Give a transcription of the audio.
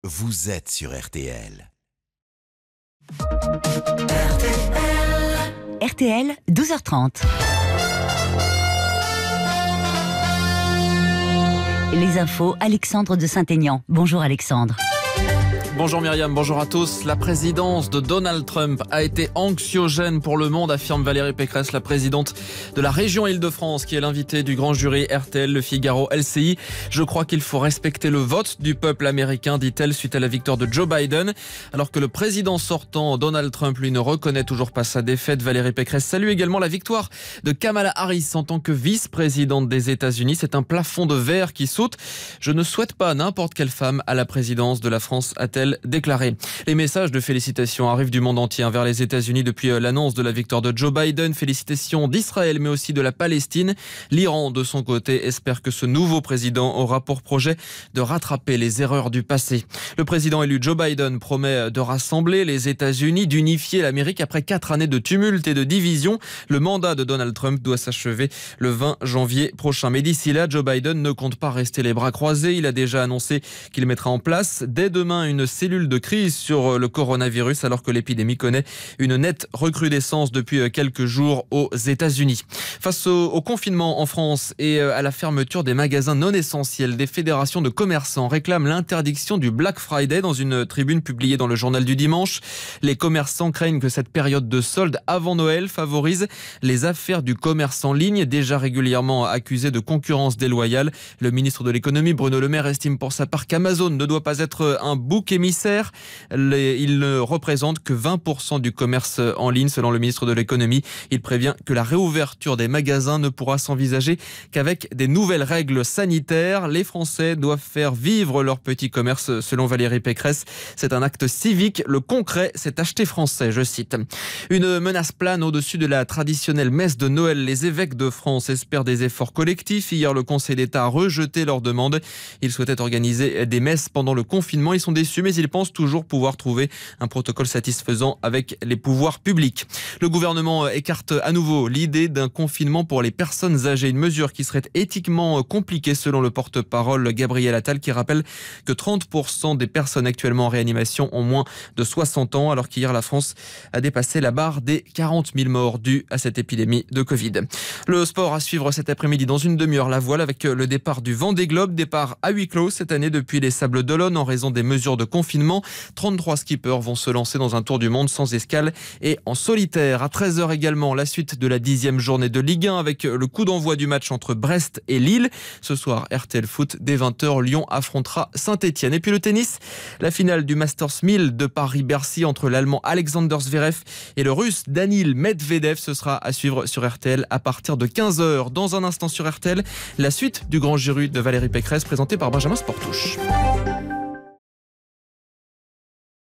vous êtes sur RTL. RTL, 12h30. Les infos, Alexandre de Saint-Aignan. Bonjour Alexandre. Bonjour Myriam, bonjour à tous. La présidence de Donald Trump a été anxiogène pour le monde, affirme Valérie Pécresse, la présidente de la région Île-de-France, qui est l'invitée du grand jury RTL, Le Figaro, LCI. Je crois qu'il faut respecter le vote du peuple américain, dit-elle, suite à la victoire de Joe Biden. Alors que le président sortant, Donald Trump, lui, ne reconnaît toujours pas sa défaite. Valérie Pécresse salue également la victoire de Kamala Harris en tant que vice-présidente des États-Unis. C'est un plafond de verre qui saute. Je ne souhaite pas n'importe quelle femme à la présidence de la France, a-t-elle déclaré. Les messages de félicitations arrivent du monde entier vers les États-Unis depuis l'annonce de la victoire de Joe Biden. Félicitations d'Israël, mais aussi de la Palestine. L'Iran, de son côté, espère que ce nouveau président aura pour projet de rattraper les erreurs du passé. Le président élu Joe Biden promet de rassembler les États-Unis, d'unifier l'Amérique après 4 années de tumulte et de division. Le mandat de Donald Trump doit s'achever le 20 janvier prochain. Mais d'ici là, Joe Biden ne compte pas rester les bras croisés. Il a déjà annoncé qu'il mettra en place dès demain une cellule de crise sur le coronavirus, alors que l'épidémie connaît une nette recrudescence depuis quelques jours aux États-Unis. Face au confinement en France et à la fermeture des magasins non essentiels, des fédérations de commerçants réclament l'interdiction du Black Friday dans une tribune publiée dans le journal du dimanche. Les commerçants craignent que cette période de solde avant Noël favorise les affaires du commerce en ligne, déjà régulièrement accusé de concurrence déloyale. Le ministre de l'économie, Bruno Le Maire, estime pour sa part qu'Amazon ne doit pas être un bouc émissaire. Il ne représente que 20% du commerce en ligne, selon le ministre de l'économie. Il prévient que la réouverture des magasins ne pourra s'envisager qu'avec des nouvelles règles sanitaires. Les Français doivent faire vivre leur petit commerce, selon Valérie Pécresse. C'est un acte civique. Le concret, c'est acheter français, je cite. Une menace plane au-dessus de la traditionnelle messe de Noël. Les évêques de France espèrent des efforts collectifs. Hier, le Conseil d'État a rejeté leur demande. Ils souhaitaient organiser des messes pendant le confinement. Ils sont déçus, mais ils pensent toujours pouvoir trouver un protocole satisfaisant avec les pouvoirs publics. Le gouvernement écarte à nouveau l'idée d'un confinement pour les personnes âgées, une mesure qui serait éthiquement compliquée selon le porte-parole Gabriel Attal, qui rappelle que 30% des personnes actuellement en réanimation ont moins de 60 ans, alors qu'hier la France a dépassé la barre des 40 000 morts dues à cette épidémie de Covid. Le sport à suivre cet après-midi dans une demi-heure, la voile avec le départ du Vendée Globe, départ à huis clos cette année depuis les Sables d'Olonne en raison des mesures de confinement. 33 skippers vont se lancer dans un tour du monde sans escale et en solitaire. À 13h également, la suite de la 10e journée de Ligue 1 avec le coup d'envoi du match entre Brest et Lille. Ce soir, RTL Foot, dès 20h, Lyon affrontera Saint-Etienne. Et puis le tennis, la finale du Masters 1000 de Paris-Bercy entre l'Allemand Alexander Zverev et le Russe Daniil Medvedev. Ce sera à suivre sur RTL à partir de 15h. Dans un instant sur RTL, la suite du grand jury de Valérie Pécresse, présenté par Benjamin Sportouche.